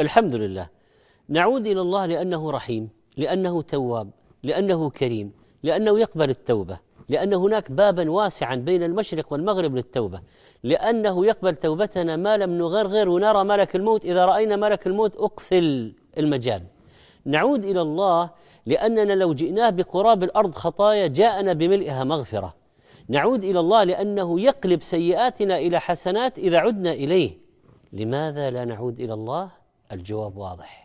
الحمد لله. نعود إلى الله لأنه رحيم، لأنه تواب، لأنه كريم، لأنه يقبل التوبة، لأن هناك بابا واسعا بين المشرق والمغرب للتوبة، لأنه يقبل توبتنا ما لم نغرغر ونرى ملك الموت. إذا رأينا ملك الموت أقفل المجال. نعود إلى الله لأننا لو جئناه بقراب الأرض خطايا جاءنا بملئها مغفرة. نعود إلى الله لأنه يقلب سيئاتنا إلى حسنات إذا عدنا إليه. لماذا لا نعود إلى الله؟ الجواب واضح.